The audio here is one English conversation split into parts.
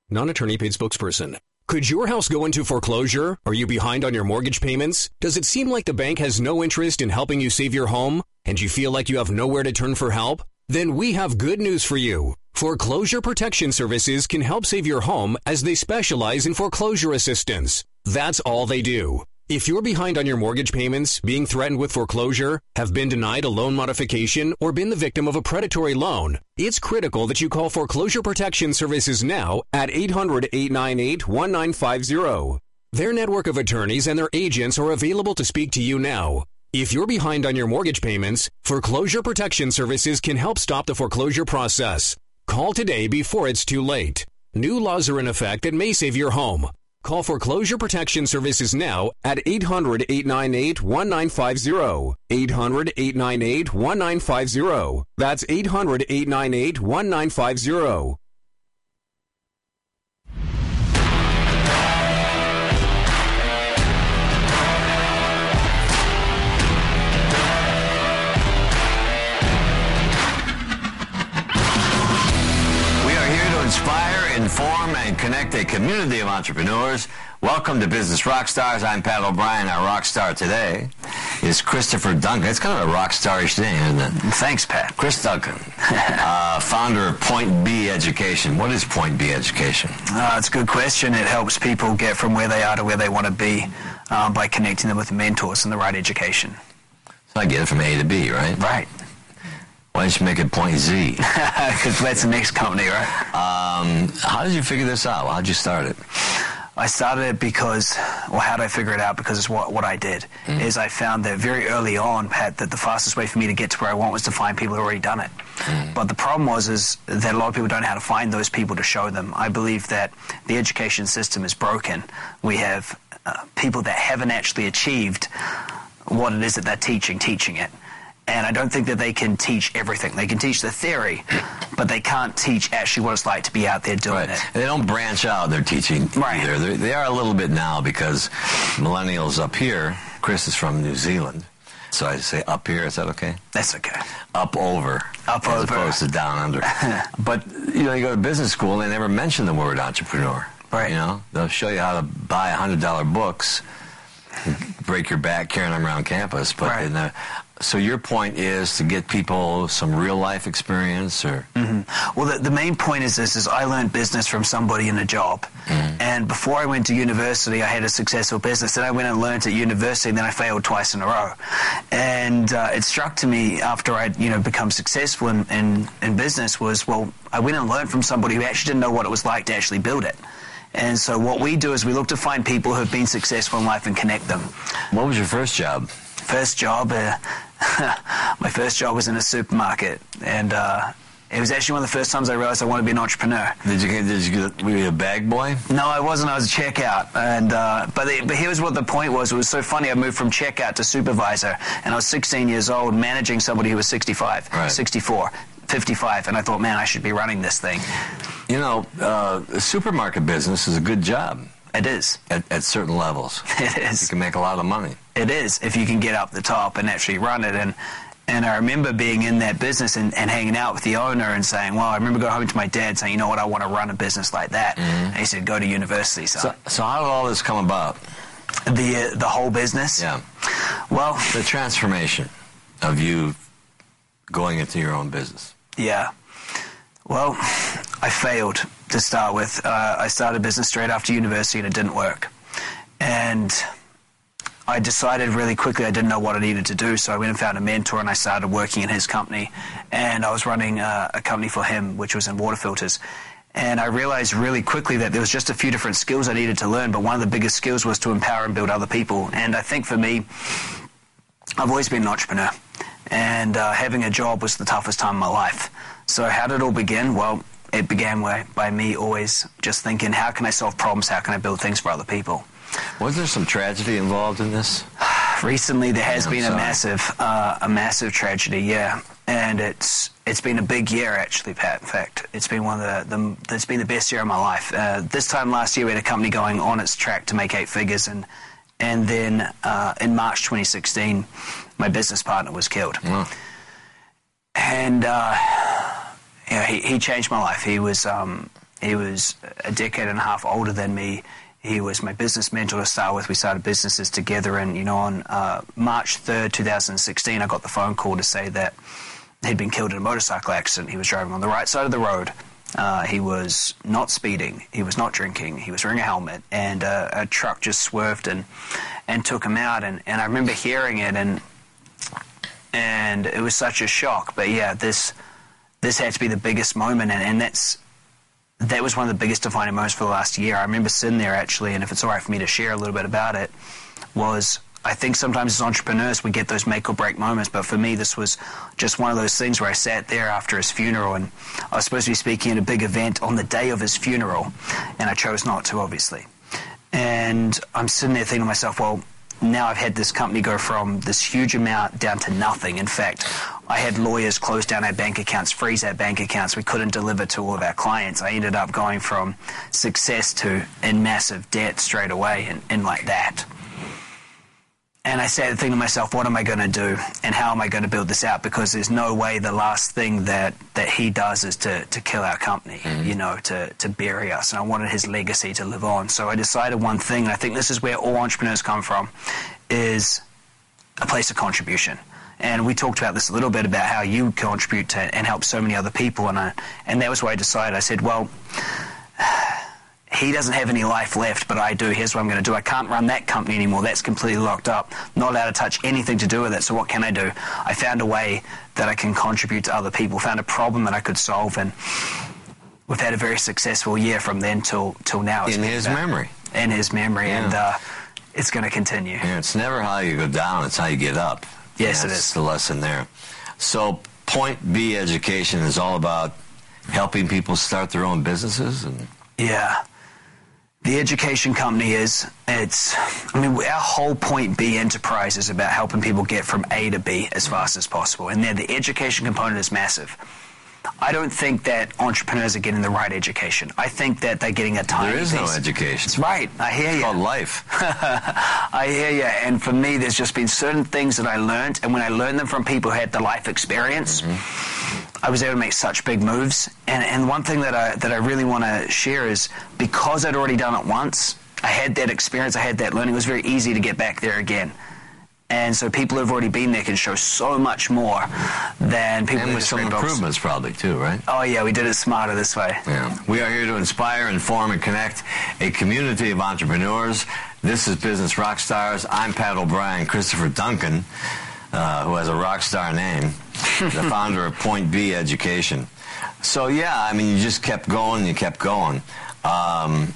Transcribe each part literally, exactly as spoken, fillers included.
non-attorney paid spokesperson. Could your house go into foreclosure? Are you behind on your mortgage payments? Does it seem like the bank has no interest in helping you save your home? And you feel like you have nowhere to turn for help? Then we have good news for you. Foreclosure Protection Services can help save your home as they specialize in foreclosure assistance. That's all they do. If you're behind on your mortgage payments, being threatened with foreclosure, have been denied a loan modification, or been the victim of a predatory loan, it's critical that you call Foreclosure Protection Services now at eight hundred, eight nine eight, one nine five zero. Their network of attorneys and their agents are available to speak to you now. If you're behind on your mortgage payments, Foreclosure Protection Services can help stop the foreclosure process. Call today before it's too late. New laws are in effect that may save your home. Call Foreclosure Protection Services now at eight hundred, eight nine eight, one nine five zero. eight hundred, eight nine eight, one nine five zero. That's eight hundred, eight nine eight, one nine five zero. Inspire, inform, and connect a community of entrepreneurs. Welcome to Business Rockstars. I'm Pat O'Brien. Our rock star today is Christopher Duncan. It's kind of a rock star-ish name, isn't it? Thanks, Pat. Chris Duncan, uh, founder of Point B Education. What is Point B Education? Uh, it's a good question. It helps people get from where they are to where they want to be um, by connecting them with mentors and the right education. So I get it from A to B, right? Right. Why didn't you make it Point Z? Because that's the next company, right? Um, how did you figure this out? How did you start it? I started it because, well, how did I figure it out? Because it's what, what I did. Mm. Is I found that very early on, Pat, that the fastest way for me to get to where I want was to find people who had already done it. Mm. But the problem was is that a lot of people don't know how to find those people to show them. I believe that the education system is broken. We have uh, people that haven't actually achieved what it is that they're teaching, teaching it. And I don't think that they can teach everything. They can teach the theory, but they can't teach actually what it's like to be out there doing right. it. And they don't branch out their teaching right. either. They're, they are a little bit now because millennials up here, Chris is from New Zealand, so I say up here, is that okay? That's okay. Up over. Up as over. opposed to down under. But, you know, you go to business school and they never mention the word entrepreneur. Right. You know, they'll show you how to buy one hundred dollar books, break your back carrying them around campus, but right. in the... So your point is to get people some real-life experience, or? Mm-hmm. Well, the, the main point is this, is I learned business from somebody in a job. Mm-hmm. And before I went to university, I had a successful business. Then I went and learned at university, and then I failed twice in a row. And uh, it struck to me after I'd, you know, become successful in, in, in business was, well, I went and learned from somebody who actually didn't know what it was like to actually build it. And so what we do is we look to find people who have been successful in life and connect them. What was your first job? First job, uh, my first job was in a supermarket, and uh, it was actually one of the first times I realized I wanted to be an entrepreneur. Did you get, did you get, were you a bag boy? No, I wasn't. I was a checkout, and uh, but the, but here's what the point was. It was so funny. I moved from checkout to supervisor, and I was sixteen years old, managing somebody who was sixty-five, right. sixty-four, fifty-five, and I thought, man, I should be running this thing. You know, uh, the supermarket business is a good job. It is. At, at certain levels. It is. You can make a lot of money. It is, if you can get up the top and actually run it. And and I remember being in that business and, and hanging out with the owner and saying, well, I remember going home to my dad saying, you know what, I want to run a business like that. Mm-hmm. And he said, go to university, son. So, so how did all this come about? The, uh, the whole business? Yeah. Well... The transformation of you going into your own business. Yeah. Well, I failed to start with. Uh, I started business straight after university and it didn't work. And I decided really quickly I didn't know what I needed to do, so I went and found a mentor and I started working in his company. And I was running uh, a company for him, which was in water filters. And I realized really quickly that there was just a few different skills I needed to learn, but one of the biggest skills was to empower and build other people. And I think for me, I've always been an entrepreneur. And uh, having a job was the toughest time of my life. So how did it all begin? Well, it began by, by me always just thinking, how can I solve problems? How can I build things for other people? Was there some tragedy involved in this? Recently, there has I'm been sorry. a massive, uh, a massive tragedy, yeah. And it's it's been a big year, actually, Pat. In fact, it's been one of the, the it's been the best year of my life. Uh, this time last year, we had a company going on its track to make eight figures, and and then uh, in March twenty sixteen, my business partner was killed. Mm. And uh, you know, he, he changed my life. He was um, He was a decade and a half older than me. He was my business mentor to start with. We started businesses together, and you know, on uh, March third, two thousand sixteen, I got the phone call to say that he'd been killed in a motorcycle accident. He was driving on the right side of the road. Uh, he was not speeding. He was not drinking. He was wearing a helmet, and uh, a truck just swerved and and took him out. And, and I remember hearing it, and and it was such a shock. But yeah, this this had to be the biggest moment, and, and that's that was one of the biggest defining moments for the last year. I remember sitting there actually, and if it's all right for me to share a little bit about it, was I think sometimes as entrepreneurs we get those make or break moments, but for me this was just one of those things where I sat there after his funeral, and I was supposed to be speaking at a big event on the day of his funeral, and I chose not to, obviously. And I'm sitting there thinking to myself, well, now I've had this company go from this huge amount down to nothing. In fact, I had lawyers close down our bank accounts, freeze our bank accounts. We couldn't deliver to all of our clients. I ended up going from success to in massive debt straight away, and, and like that. And I started thinking to myself, what am I going to do, and how am I going to build this out? Because there's no way the last thing that, that he does is to, to kill our company, mm-hmm. you know, to, to bury us. And I wanted his legacy to live on. So I decided one thing, and I think this is where all entrepreneurs come from, is a place of contribution. And we talked about this a little bit about how you contribute to and help so many other people. And I, and that was why I decided. I said, well, he doesn't have any life left, but I do. Here's what I'm going to do. I can't run that company anymore. That's completely locked up. Not allowed to touch anything to do with it. So what can I do? I found a way that I can contribute to other people, found a problem that I could solve, and we've had a very successful year from then till till now. In his about, memory. In his memory, yeah. and uh, it's going to continue. Yeah, it's never how you go down, it's how you get up. Yes, That's it is. the lesson there. So Point B Education is all about helping people start their own businesses? And yeah. The education company is, it's, I mean, our whole Point B enterprise is about helping people get from A to B as fast as possible. And then the education component is massive. I don't think that entrepreneurs are getting the right education. I think that they're getting a tiny There is piece. no education. That's right. I hear it's you. called life. I hear you. And for me, there's just been certain things that I learned. And when I learned them from people who had the life experience, mm-hmm. I was able to make such big moves. And and one thing that I that I really want to share is because I'd already done it once, I had that experience, I had that learning, it was very easy to get back there again. And so people who've already been there can show so much more than people and who with just some read books. improvements probably too, right? Oh yeah, we did it smarter this way. Yeah. We are here to inspire, inform, and connect a community of entrepreneurs. This is Business Rock Stars. I'm Pat O'Brien. Christopher Duncan, uh, who has a rock star name, the founder of Point B Education. So yeah, I mean, you just kept going, you kept going. Um,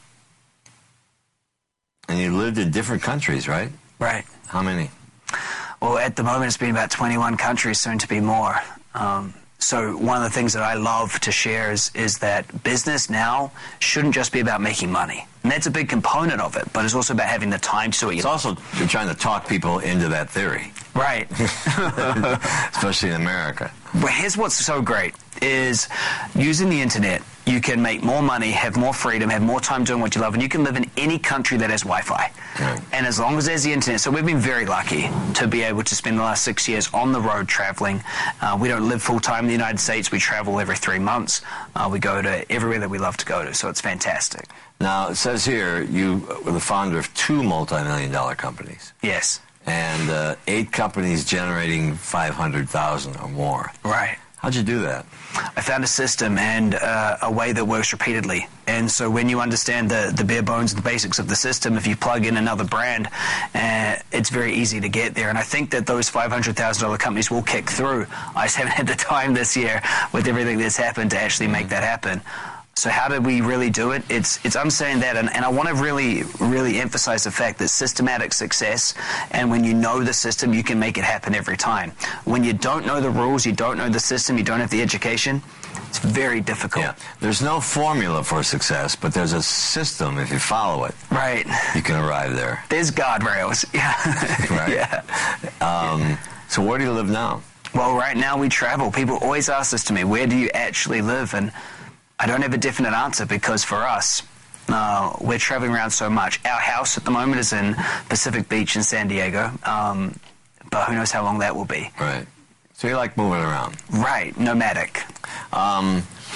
and you lived in different countries, right? Right. How many? Well, at the moment, it's been about twenty-one countries, soon to be more. Um, so one of the things that I love to share is, is that business now shouldn't just be about making money. And that's a big component of it, but it's also about having the time to do it. It's also trying to talk people into that theory. Right. Especially in America. Well, here's what's so great, is using the internet, you can make more money, have more freedom, have more time doing what you love, and you can live in any country that has Wi-Fi. Right. And as long as there's the internet, so we've been very lucky to be able to spend the last six years on the road traveling. Uh, we don't live full-time in the United States. We travel every three months. Uh, we go to everywhere that we love to go to, so it's fantastic. Now, it says here you were the founder of two multi-million dollar companies. Yes. And uh, eight companies generating five hundred thousand dollars or more. Right. How'd you do that? I found a system and uh, a way that works repeatedly. And so when you understand the, the bare bones, the basics of the system, if you plug in another brand, uh, it's very easy to get there. And I think that those five hundred thousand dollar companies will kick through. I just haven't had the time this year with everything that's happened to actually make that happen. So how did we really do it? It's, it's I'm saying that, and, and I want to really, really emphasize the fact that systematic success, and when you know the system, you can make it happen every time. When you don't know the rules, you don't know the system, you don't have the education, it's very difficult. Yeah. There's no formula for success, but there's a system. If you follow it, right, you can arrive there. There's guardrails. Yeah. Right. Yeah. Um, so where do you live now? Well, right now we travel. People always ask this to me, where do you actually live? And I don't have a definite answer because for us, uh, we're traveling around so much. Our house at the moment is in Pacific Beach in San Diego, um, but who knows how long that will be. Right. So you like moving around. Right, nomadic. Um,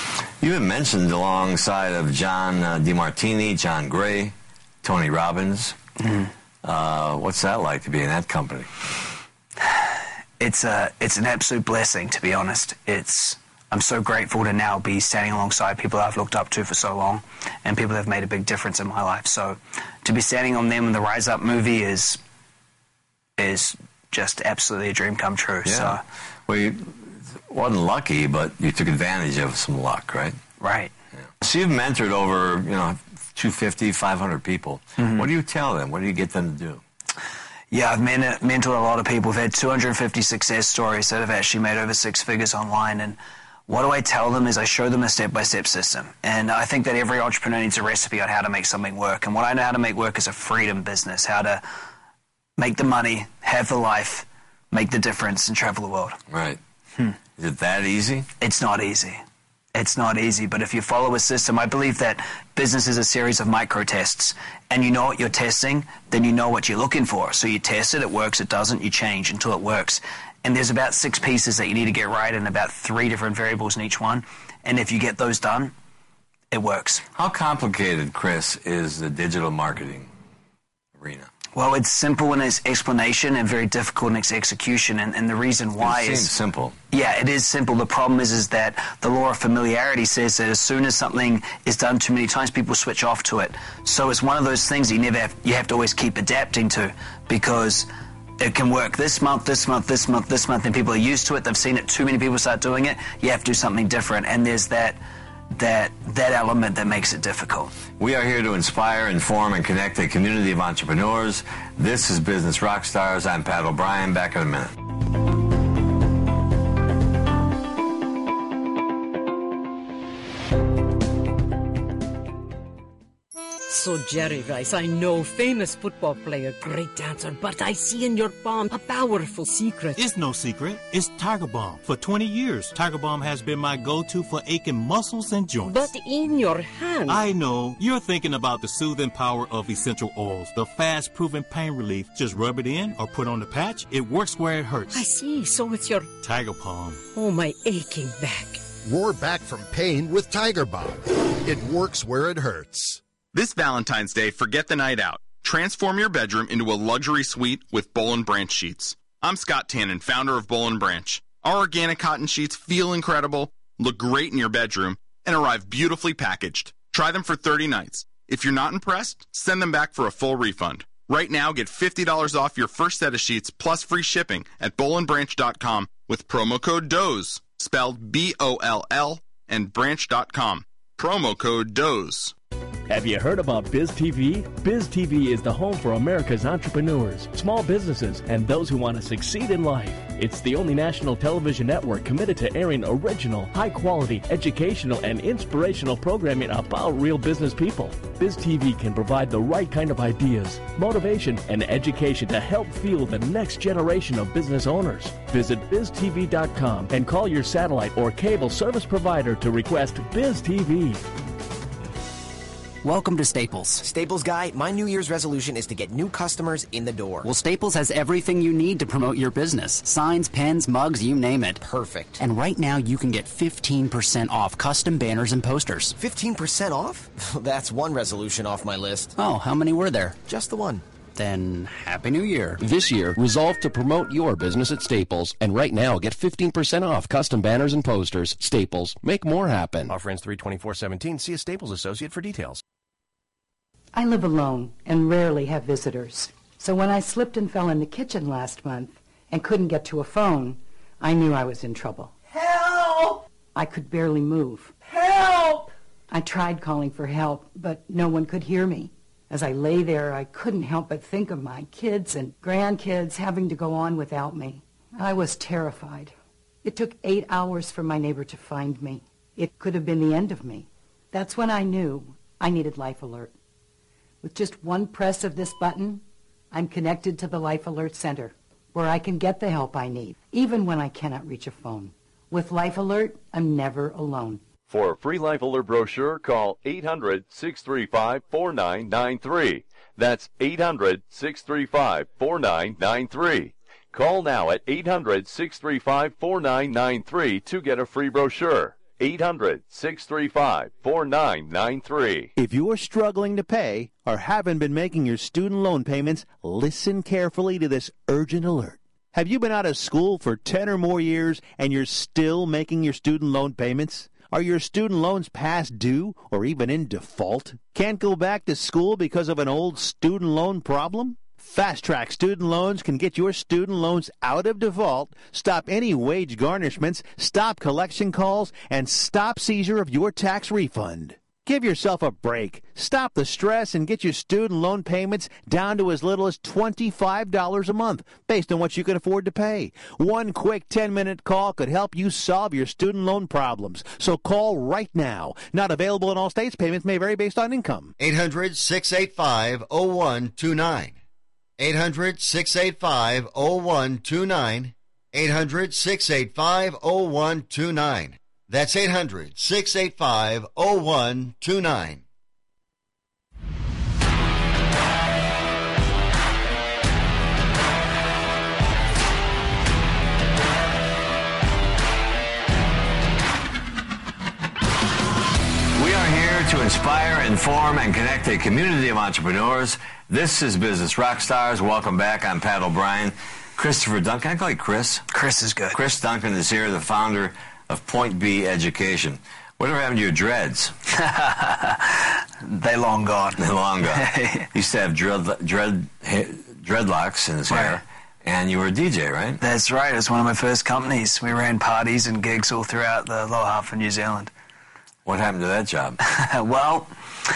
You've been mentioned alongside of John uh, DeMartini, John Gray, Tony Robbins. Mm-hmm. Uh, what's that like to be in that company? It's a, it's an absolute blessing, to be honest. It's, I'm so grateful to now be standing alongside people I've looked up to for so long and people that have made a big difference in my life. So to be standing on them in the Rise Up movie is is just absolutely a dream come true. Yeah. So, well, you wasn't lucky, but you took advantage of some luck, right? Right. Yeah. So you've mentored over, you know, two hundred fifty, five hundred people. Mm-hmm. What do you tell them? What do you get them to do? Yeah, I've men- mentored a lot of people. We've had two hundred fifty success stories that have actually made over six figures online. And what do I tell them is I show them a step-by-step system. And I think that every entrepreneur needs a recipe on how to make something work. And what I know how to make work is a freedom business, how to make the money, have the life, make the difference, and travel the world. Right. Hmm. Is it that easy? It's not easy. It's not easy, but if you follow a system, I believe that business is a series of micro tests, and you know what you're testing, then you know what you're looking for. So you test it, it works, it doesn't, you change until it works. And there's about six pieces that you need to get right and about three different variables in each one. And if you get those done, it works. How complicated, Chris, is the digital marketing arena? Well, it's simple in its explanation and very difficult in its execution, and, and the reason why it seems is simple. Yeah, it is simple. The problem is, is that the law of familiarity says that as soon as something is done too many times, people switch off to it. So it's one of those things that you never have, you have to always keep adapting to, because it can work this month, this month, this month, this month, and people are used to it. They've seen it. Too many people start doing it. You have to do something different, and there's that that that element that makes it difficult. We are here to inspire, inform, and connect a community of entrepreneurs. This is Business Rockstars. I'm Pat O'Brien. Back in a minute. So, Jerry Rice, I know, famous football player, great dancer, but I see in your palm a powerful secret. It's no secret. It's Tiger Balm. For twenty years, Tiger Balm has been my go-to for aching muscles and joints. But in your hand... I know. You're thinking about the soothing power of essential oils, the fast-proven pain relief. Just rub it in or put on the patch. It works where it hurts. I see. So it's your... Tiger Balm. Oh, my aching back. Roar back from pain with Tiger Balm. It works where it hurts. This Valentine's Day, forget the night out. Transform your bedroom into a luxury suite with Boll and Branch sheets. I'm Scott Tannen, founder of Boll and Branch. Our organic cotton sheets feel incredible, look great in your bedroom, and arrive beautifully packaged. Try them for thirty nights. If you're not impressed, send them back for a full refund. Right now, get fifty dollars off your first set of sheets plus free shipping at boll and branch dot com with promo code DOZE, spelled B O L L, and branch dot com. Promo code DOZE. Have you heard about BizTV? BizTV is the home for America's entrepreneurs, small businesses, and those who want to succeed in life. It's the only national television network committed to airing original, high-quality, educational, and inspirational programming about real business people. BizTV can provide the right kind of ideas, motivation, and education to help fuel the next generation of business owners. Visit biz T V dot com and call your satellite or cable service provider to request BizTV. Welcome to Staples. Staples Guy, my New Year's resolution is to get new customers in the door. Well, Staples has everything you need to promote your business. Signs, pens, mugs, you name it. Perfect. And right now you can get fifteen percent off custom banners and posters. fifteen percent off? That's one resolution off my list. Oh, how many were there? Just the one. Then, Happy New Year. This year, resolve to promote your business at Staples. And right now, get fifteen percent off custom banners and posters. Staples. Make more happen. Offer ends three twenty-four seventeen. See a Staples associate for details. I live alone and rarely have visitors. So when I slipped and fell in the kitchen last month and couldn't get to a phone, I knew I was in trouble. Help! I could barely move. Help! I tried calling for help, but no one could hear me. As I lay there, I couldn't help but think of my kids and grandkids having to go on without me. I was terrified. It took eight hours for my neighbor to find me. It could have been the end of me. That's when I knew I needed Life Alert. With just one press of this button, I'm connected to the Life Alert Center, where I can get the help I need, even when I cannot reach a phone. With Life Alert, I'm never alone. For a free Life Alert brochure, call eight hundred, six three five, four nine nine three. That's eight hundred, six three five, four nine nine three. Call now at eight hundred, six three five, four nine nine three to get a free brochure. eight hundred, six three five, four nine nine three. If you're struggling to pay or haven't been making your student loan payments, listen carefully to this urgent alert. Have you been out of school for ten or more years and you're still making your student loan payments? Are your student loans past due or even in default? Can't go back to school because of an old student loan problem? Fast Track Student Loans can get your student loans out of default, stop any wage garnishments, stop collection calls, and stop seizure of your tax refund. Give yourself a break. Stop the stress and get your student loan payments down to as little as twenty-five dollars a month, based on what you can afford to pay. One quick ten-minute call could help you solve your student loan problems. So call right now. Not available in all states. Payments may vary based on income. eight hundred, six eight five, oh one two nine. eight hundred, six eight five, oh one two nine. eight hundred, six eight five, oh one two nine. That's eight hundred, six eight five, oh one two nine. We are here to inspire, inform, and connect a community of entrepreneurs. This is Business Rockstars. Welcome back. I'm Pat O'Brien. Christopher Duncan. Can I call you Chris? Chris is good. Chris Duncan is here, the founder of Point B Education. Whatever happened to your dreads? They long gone. They long gone. He used to have dread, dread, dreadlocks in his Right. hair, and you were a D J, right? That's right. It was one of my first companies. We ran parties and gigs all throughout the lower half of New Zealand. What happened to that job? Well,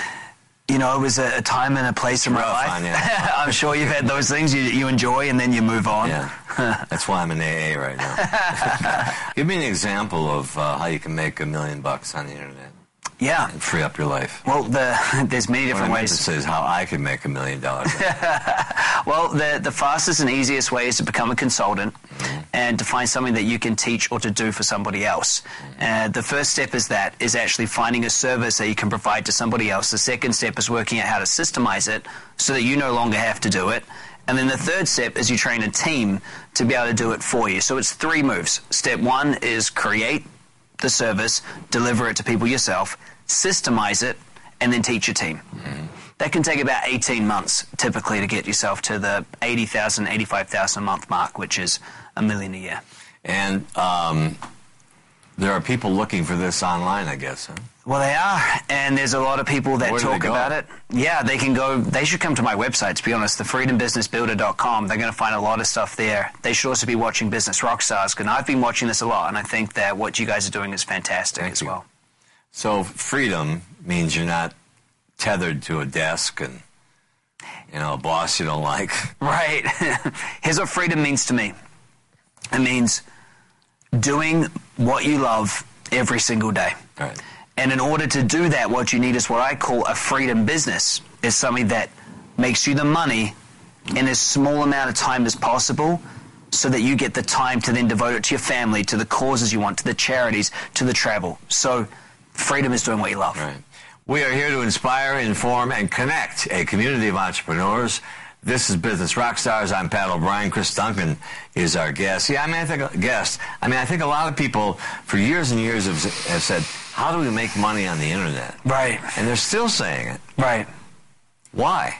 you know, it was a, a time and a place in my Rough life. on you. I'm sure you've had those things you, you enjoy and then you move on. Yeah, that's why I'm in A A right now. Give me an example of uh, how you can make a million bucks on the internet. Yeah. And free up your life. Well, the, there's many different what I meant ways. to say is how I can make a million dollars. Well, the, the fastest and easiest way is to become a consultant Mm-hmm. and to find something that you can teach or to do for somebody else. Mm-hmm. Uh, the first step is that, is actually finding a service that you can provide to somebody else. The second step is working out how to systemize it so that you no longer have to do it. And then the third step is you train a team to be able to do it for you. So it's three moves. Step one is create the service, deliver it to people yourself, systemize it, and then teach your team. Mm-hmm. That can take about eighteen months typically to get yourself to the eighty thousand, eighty-five thousand a month mark, which is a million a year. And um, there are people looking for this online, I guess, huh? Well, they are, and there's a lot of people that Where do talk they go? about it. Yeah, they can go, they should come to my website, to be honest, the freedom business builder dot com. They're going to find a lot of stuff there. They should also be watching Business Rockstars, because I've been watching this a lot, and I think that what you guys are doing is fantastic Thank as you. well. So freedom means you're not tethered to a desk and, you know, a boss you don't like. Right. Here's what freedom means to me. It means doing what you love every single day. Right. And in order to do that, what you need is what I call a freedom business. It's something that makes you the money in as small amount of time as possible so that you get the time to then devote it to your family, to the causes you want, to the charities, to the travel. So freedom is doing what you love. Right. We are here to inspire, inform, and connect a community of entrepreneurs. This is Business Rockstars. I'm Pat O'Brien. Chris Duncan is our guest. Yeah, I mean, I think guest. I mean, I think a lot of people for years and years have, have said, "How do we make money on the internet?" Right. And they're still saying it. Right. Why?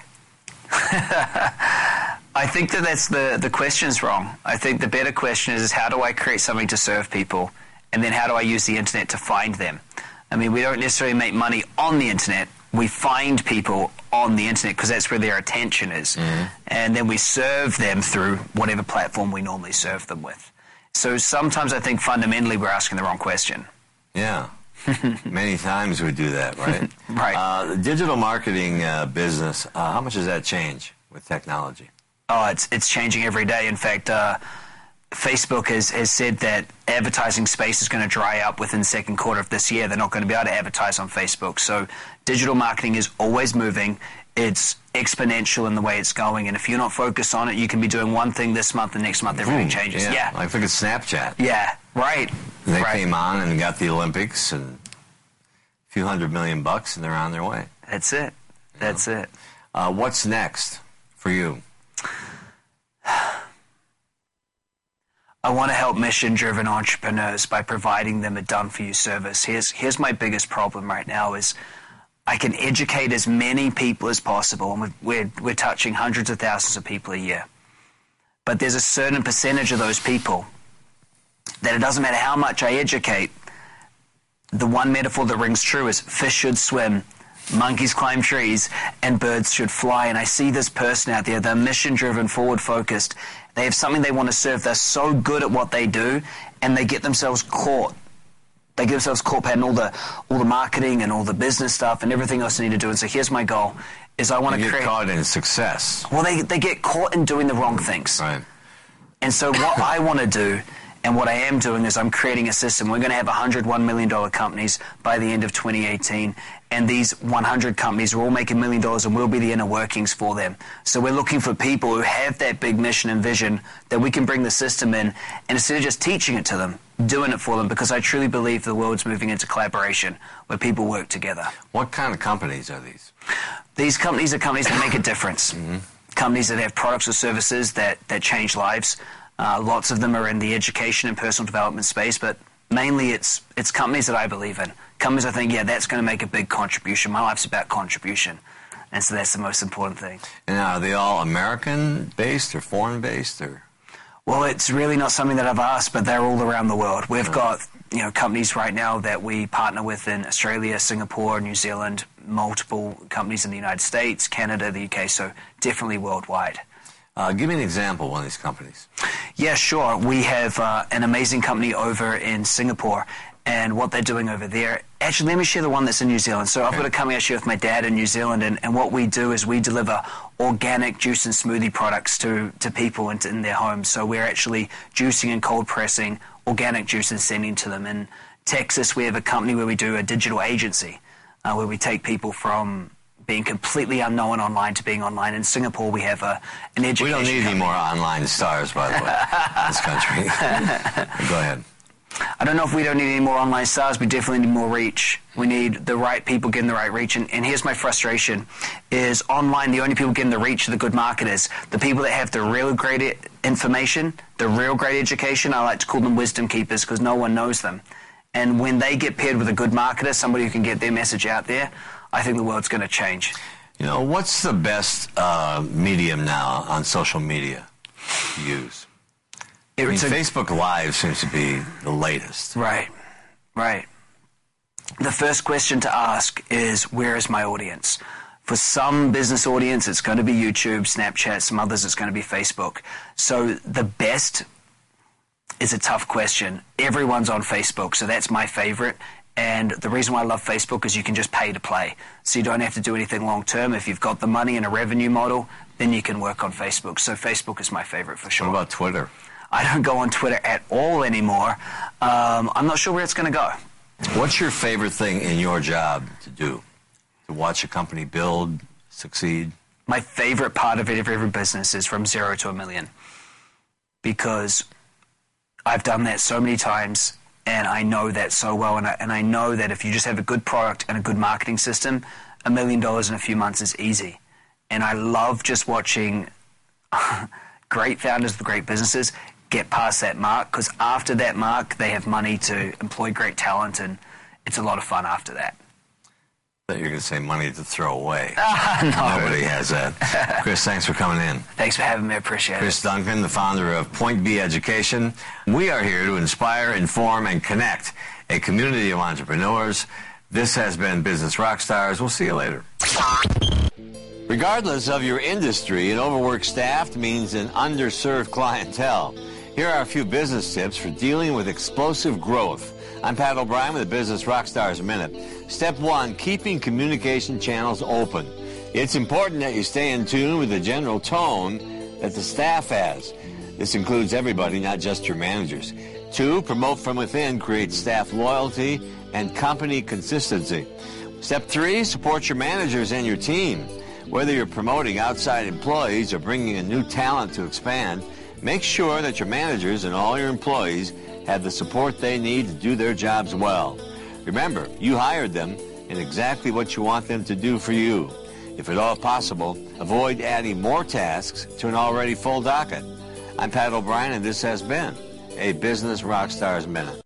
I think that that's the the question's wrong. I think the better question is, is how do I create something to serve people, and then how do I use the internet to find them? I mean, we don't necessarily make money on the internet. We find people on the internet because that's where their attention is. Mm-hmm. And then we serve them through whatever platform we normally serve them with. So sometimes I think fundamentally we're asking the wrong question. Yeah. Many times we do that, right? Right. Uh, the digital marketing uh, business, uh, how much does that change with technology? Oh, it's it's changing every day. In fact, uh, Facebook has, has said that advertising space is going to dry up within the second quarter of this year. They're not going to be able to advertise on Facebook. So digital marketing is always moving. It's exponential in the way it's going. And if you're not focused on it, you can be doing one thing this month and next month everything Boom. changes. Yeah. Yeah. Like, look at Snapchat. Yeah, right. And they right. came on and got the Olympics and a few hundred million bucks, and they're on their way. That's it. That's it. Uh, what's next for you? I want to help mission-driven entrepreneurs by providing them a done-for-you service. Here's, here's my biggest problem right now is I can educate as many people as possible, and we're, we're touching hundreds of thousands of people a year. But there's a certain percentage of those people that it doesn't matter how much I educate, the one metaphor that rings true is fish should swim, monkeys climb trees, and birds should fly. And I see this person out there, they're mission-driven, forward-focused. They have something they want to serve. They're so good at what they do, and they get themselves caught. They get themselves caught in all the all the marketing and all the business stuff and everything else they need to do. And so here's my goal, is I want to get create... caught in success. Well, they, they get caught in doing the wrong things. Right. And so what I want to do, and what I am doing, is I'm creating a system. We're going to have one hundred one million dollars companies by the end of twenty eighteen, and these one hundred companies are all making a million dollars, and we'll be the inner workings for them. So we're looking for people who have that big mission and vision that we can bring the system in, and instead of just teaching it to them, doing it for them, because I truly believe the world's moving into collaboration where people work together. What kind of companies are these? These companies are companies that make a difference. Mm-hmm. Companies that have products or services that, that change lives. Uh, lots of them are in the education and personal development space, but mainly it's it's companies that I believe in. Companies I think, yeah, that's going to make a big contribution. My life's about contribution, and so that's the most important thing. And are they all American-based or foreign-based? Or? Well, it's really not something that I've asked, but they're all around the world. We've got, you know, companies right now that we partner with in Australia, Singapore, New Zealand, multiple companies in the United States, Canada, the U K, so definitely worldwide. Uh, give me an example of one of these companies. Yeah, sure. We have uh, an amazing company over in Singapore, and what they're doing over there. Actually, let me share the one that's in New Zealand. So okay. I've got a company I share with my dad in New Zealand, and, and what we do is we deliver organic juice and smoothie products to, to people in, in their homes. So we're actually juicing and cold pressing organic juice and sending to them. In Texas, we have a company where we do a digital agency, uh, where we take people from being completely unknown online to being online. In Singapore, we have a, an education We don't need company. any more online stars, by the way, in this country. Go ahead. I don't know if we don't need any more online stars. We definitely need more reach. We need the right people getting the right reach. And, and here's my frustration, is online, the only people getting the reach are the good marketers. The people that have the real great information, the real great education, I like to call them wisdom keepers because no one knows them. And when they get paired with a good marketer, somebody who can get their message out there, I think the world's going to change. You know, what's the best uh, medium now on social media to use? I mean, Facebook Live seems to be the latest. Right, right. The first question to ask is, where is my audience? For some business audience, it's going to be YouTube, Snapchat. Some others, it's going to be Facebook. So the best is a tough question. Everyone's on Facebook, so that's my favorite. And the reason why I love Facebook is you can just pay to play. So you don't have to do anything long term. If you've got the money and a revenue model, then you can work on Facebook. So Facebook is my favorite for sure. What about Twitter? I don't go on Twitter at all anymore. Um, I'm not sure where it's going to go. What's your favorite thing in your job to do? To watch a company build, succeed? My favorite part of it, of every business, is from zero to a million. Because I've done that so many times, and I know that so well. And I, and I know that if you just have a good product and a good marketing system, a million dollars in a few months is easy. And I love just watching great founders with great businesses get past that mark, because after that mark, they have money to employ great talent, and it's a lot of fun after that. I thought you were going to say money to throw away. Uh, no. Nobody has that. Chris, thanks for coming in. Thanks for having me. I appreciate Chris it. Chris Duncan, the founder of Point B Education. We are here to inspire, inform, and connect a community of entrepreneurs. This has been Business Rockstars. We'll see you later. Regardless of your industry, an overworked staff means an underserved clientele. Here are a few business tips for dealing with explosive growth. I'm Pat O'Brien with the Business Rockstars Minute. Step one, keeping communication channels open. It's important that you stay in tune with the general tone that the staff has. This includes everybody, not just your managers. Two, promote from within creates staff loyalty and company consistency. Step three, support your managers and your team. Whether you're promoting outside employees or bringing in new talent to expand, make sure that your managers and all your employees have the support they need to do their jobs well. Remember, you hired them and exactly what you want them to do for you. If at all possible, avoid adding more tasks to an already full docket. I'm Pat O'Brien, and this has been a Business Rockstars Minute.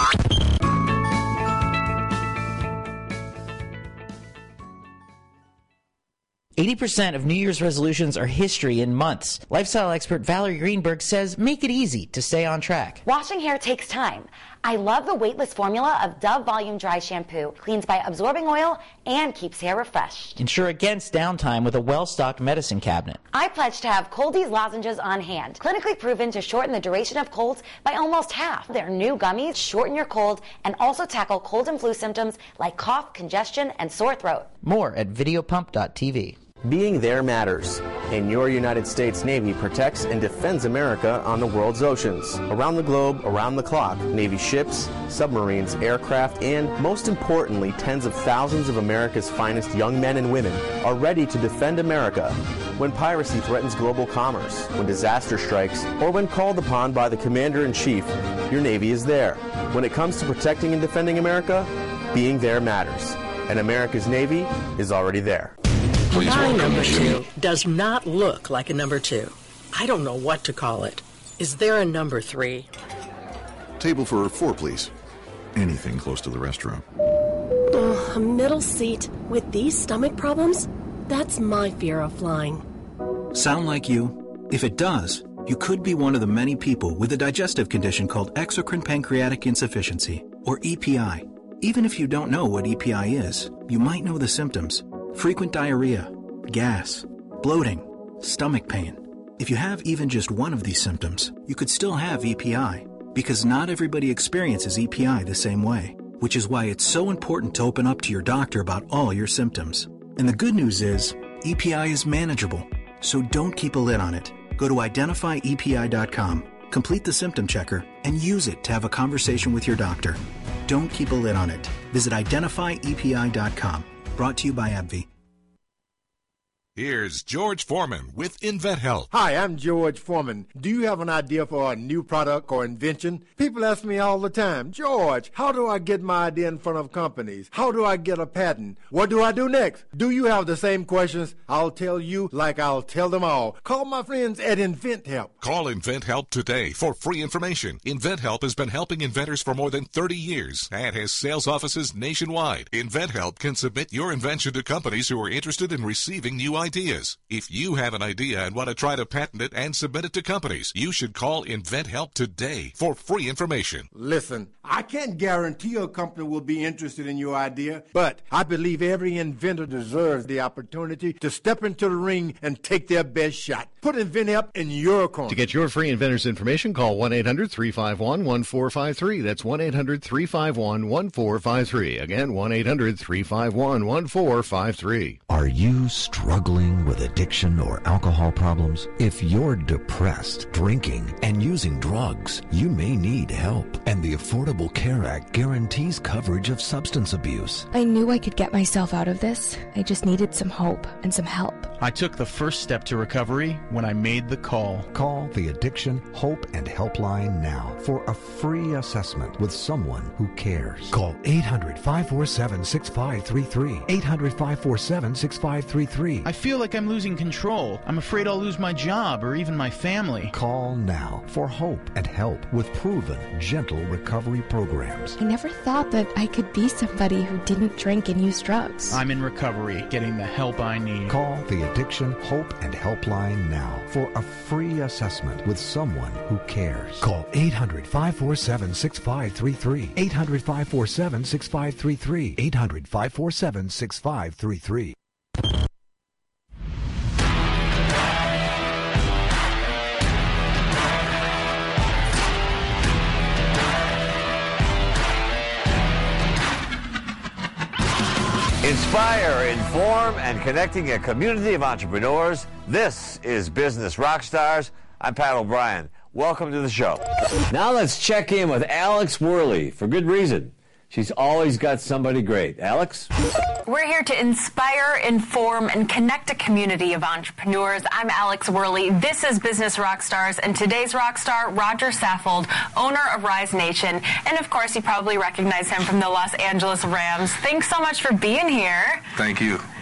eighty percent of New Year's resolutions are history in months. Lifestyle expert Valerie Greenberg says make it easy to stay on track. Washing hair takes time. I love the weightless formula of Dove Volume Dry Shampoo. Cleans by absorbing oil and keeps hair refreshed. Ensure against downtime with a well-stocked medicine cabinet. I pledge to have Coldy's lozenges on hand. Clinically proven to shorten the duration of colds by almost half. Their new gummies shorten your cold and also tackle cold and flu symptoms like cough, congestion, and sore throat. More at videopump dot t v. Being there matters, and your United States Navy protects and defends America on the world's oceans. Around the globe, around the clock, Navy ships, submarines, aircraft, and, most importantly, tens of thousands of America's finest young men and women are ready to defend America when piracy threatens global commerce, when disaster strikes, or when called upon by the Commander-in-Chief. Your Navy is there. When it comes to protecting and defending America, being there matters, and America's Navy is already there. My number two does not look like a number two. I don't know what to call it. Is there a number three? Table for four, please. Anything close to the restroom. Oh, a middle seat with these stomach problems? That's my fear of flying. Sound like you? If it does, you could be one of the many people with a digestive condition called exocrine pancreatic insufficiency, or E P I. Even if you don't know what E P I is, you might know the symptoms. Frequent diarrhea, gas, bloating, stomach pain. If you have even just one of these symptoms, you could still have E P I, because not everybody experiences E P I the same way, which is why it's so important to open up to your doctor about all your symptoms. And the good news is, E P I is manageable, so don't keep a lid on it. Go to identify E P I dot com, complete the symptom checker, and use it to have a conversation with your doctor. Don't keep a lid on it. Visit identify E P I dot com. Brought to you by AbbVie. Here's George Foreman with InventHelp. Hi, I'm George Foreman. Do you have an idea for a new product or invention? People ask me all the time, George, how do I get my idea in front of companies? How do I get a patent? What do I do next? Do you have the same questions? I'll tell you like I'll tell them all. Call my friends at InventHelp. Call InventHelp today for free information. InventHelp has been helping inventors for more than thirty years and has sales offices nationwide. InventHelp can submit your invention to companies who are interested in receiving new ideas. If you have an idea and want to try to patent it and submit it to companies, you should call InventHelp today for free information. Listen, I can't guarantee a company will be interested in your idea, but I believe every inventor deserves the opportunity to step into the ring and take their best shot. Put InventHelp in your corner. To get your free inventor's information, call one eight hundred three five one one four five three. That's one eight hundred three five one one four five three. Again, one eight hundred three five one one four five three. Are you struggling with addiction or alcohol problems? If you're depressed, drinking, and using drugs, you may need help. And the Affordable Care Act guarantees coverage of substance abuse. I knew I could get myself out of this. I just needed some hope and some help. I took the first step to recovery when I made the call. Call the Addiction, Hope, and Helpline now for a free assessment with someone who cares. Call eight hundred five four seven six five three three. eight hundred five four seven six five three three. I feel like I'm losing control. I'm afraid I'll lose my job or even my family. Call now for hope and help with proven, gentle recovery programs. I never thought that I could be somebody who didn't drink and use drugs. I'm in recovery, getting the help I need. Call the Addiction, Hope, and Helpline now for a free assessment with someone who cares. Call eight hundred five four seven six five three three. eight hundred five four seven six five three three. eight hundred five four seven six five three three. Inspire, inform, and connecting a community of entrepreneurs. This is Business Rockstars. I'm Pat O'Brien. Welcome to the show. Now let's check in with Alex Worley for good reason. She's always got somebody great. Alex? We're here to inspire, inform, and connect a community of entrepreneurs. I'm Alex Worley. This is Business Rockstars, and today's rock star, Roger Saffold, owner of Rise Nation. And of course, you probably recognize him from the Los Angeles Rams. Thanks so much for being here. Thank you.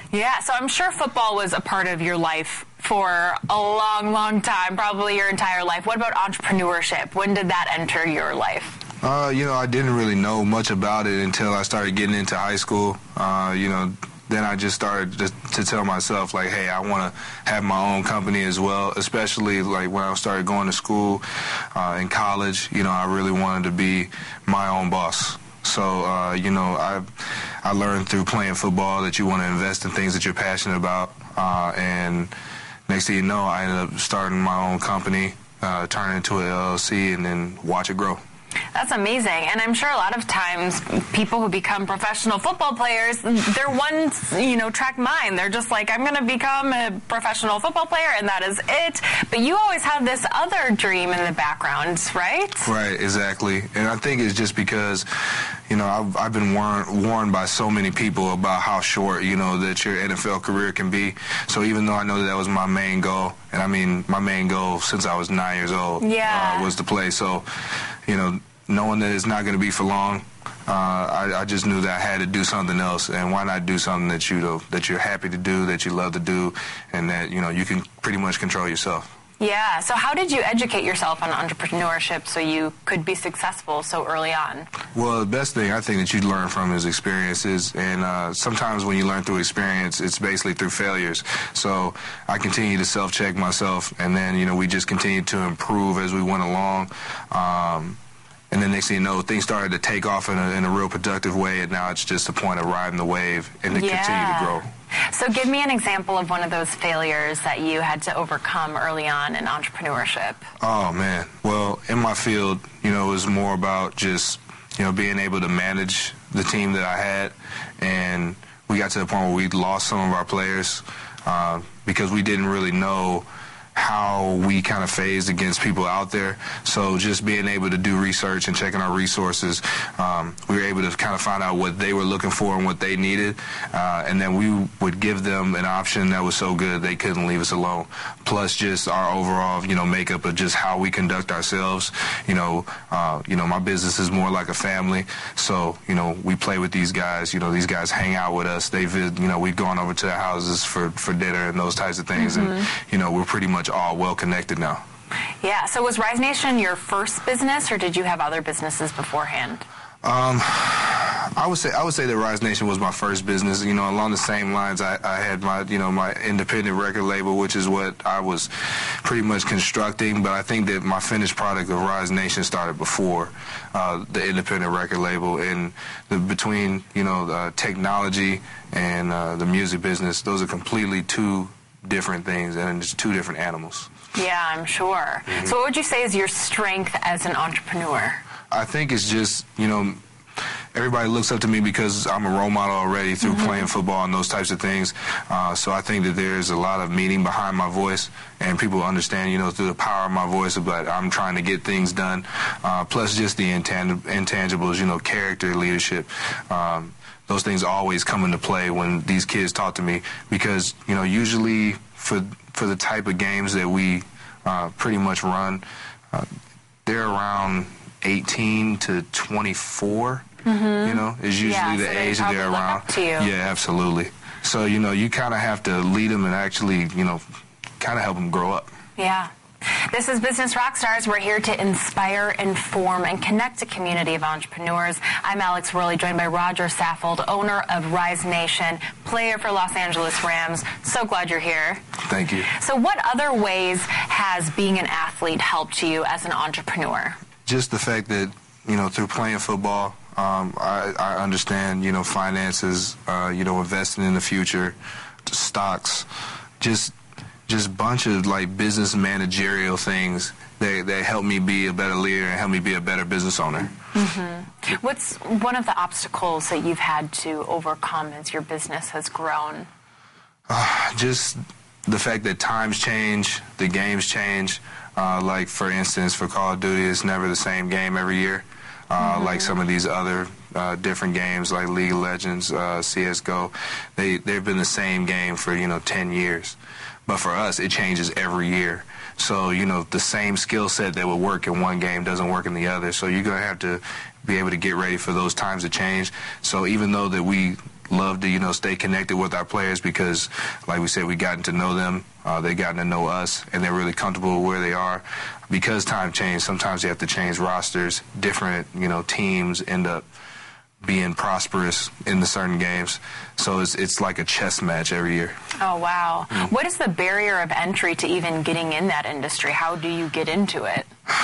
Yeah, so I'm sure football was a part of your life for a long, long time, probably your entire life. What about entrepreneurship? When did that enter your life? Uh, you know, I didn't really know much about it until I started getting into high school. Uh, you know, then I just started to, to tell myself, like, hey, I want to have my own company as well, especially, like, when I started going to school uh, in college. You know, I really wanted to be my own boss. So, uh, you know, I I learned through playing football that you want to invest in things that you're passionate about. Uh, and next thing you know, I ended up starting my own company, uh, turn it into an L L C, and then watch it grow. That's amazing. And I'm sure a lot of times people who become professional football players, they're one, you know, track mind. They're just like, I'm going to become a professional football player, and that is it. But you always have this other dream in the background, right? Right, exactly. And I think it's just because, you know, I've, I've been warned, warned by so many people about how short, you know, that your N F L career can be. So even though I know that that was my main goal, and I mean, my main goal since I was nine years old yeah. uh, was to play. So, you know, knowing that it's not going to be for long, uh, I, I just knew that I had to do something else. And why not do something that you know, that you're happy to do, that you love to do, and that, you know, you can pretty much control yourself. Yeah. So how did you educate yourself on entrepreneurship so you could be successful so early on? Well, the best thing I think that you learn from is experiences. And uh, sometimes when you learn through experience, it's basically through failures. So I continue to self-check myself. And then, you know, we just continued to improve as we went along. Um, And then next thing you know, things started to take off in a, in a real productive way, and now it's just a point of riding the wave and to yeah. continue to grow. So give me an example of one of those failures that you had to overcome early on in entrepreneurship. Oh, man. Well, in my field, you know, it was more about just, you know, being able to manage the team that I had. And we got to the point where we lost some of our players uh, because we didn't really know how we kind of phased against people out there. So just being able to do research and checking our resources, um, we were able to kind of find out what they were looking for and what they needed. Uh, and then we would give them an option that was so good they couldn't leave us alone. Plus just our overall, you know, makeup of just how we conduct ourselves. You know, uh, you know, my business is more like a family. So, you know, we play with these guys. You know, these guys hang out with us. They've, you know, we've gone over to their houses for, for dinner and those types of things. Mm-hmm. And, you know, we're pretty much all well connected now. Yeah. So was Rise Nation your first business, or did you have other businesses beforehand? Um, I would say I would say that Rise Nation was my first business. You know, along the same lines, I, I had my you know my independent record label, which is what I was pretty much constructing. But I think that my finished product of Rise Nation started before uh, the independent record label. And the, between you know the technology and uh, the music business, those are completely two different things, and it's two different animals. Yeah, I'm sure. Mm-hmm. So what would you say is your strength as an entrepreneur? I think it's just, you know, everybody looks up to me because I'm a role model already through mm-hmm. playing football and those types of things. Uh, so I think that there's a lot of meaning behind my voice, and people understand, you know, through the power of my voice, but I'm trying to get things done. Uh, plus just the intang- intangibles, you know, character, leadership. Um, Those things always come into play when these kids talk to me because, you know, usually for for the type of games that we uh, pretty much run, uh, they're around eighteen to twenty-four, mm-hmm. you know, is usually yeah, the so age that they're around. To you. Yeah, absolutely. So, you know, you kind of have to lead them and actually, you know, kind of help them grow up. Yeah. This is Business Rockstars. We're here to inspire, inform, and connect a community of entrepreneurs. I'm Alex Worley, joined by Roger Saffold, owner of Rise Nation, player for Los Angeles Rams. So glad you're here. Thank you. So what other ways has being an athlete helped you as an entrepreneur? Just the fact that, you know, through playing football, um, I, I understand, you know, finances, uh, you know, investing in the future, stocks, just just bunch of like business managerial things that, that help me be a better leader and help me be a better business owner. Mm-hmm. What's one of the obstacles that you've had to overcome as your business has grown? Uh, just the fact that times change, the games change. Uh, like, for instance, for Call of Duty, it's never the same game every year. Uh, mm-hmm. Like some of these other uh, different games like League of Legends, uh, C S G O, they, they've been the same game for, you know, ten years. But for us, it changes every year. So, you know, the same skill set that would work in one game doesn't work in the other. So you're going to have to be able to get ready for those times of change. So even though that we love to, you know, stay connected with our players because, like we said, we gotten to know them, uh, they've gotten to know us, and they're really comfortable where they are. Because time changed, sometimes you have to change rosters. Different, you know, teams end up being prosperous in the certain games. So it's it's like a chess match every year. Oh, wow. Mm. What is the barrier of entry to even getting in that industry? How do you get into it?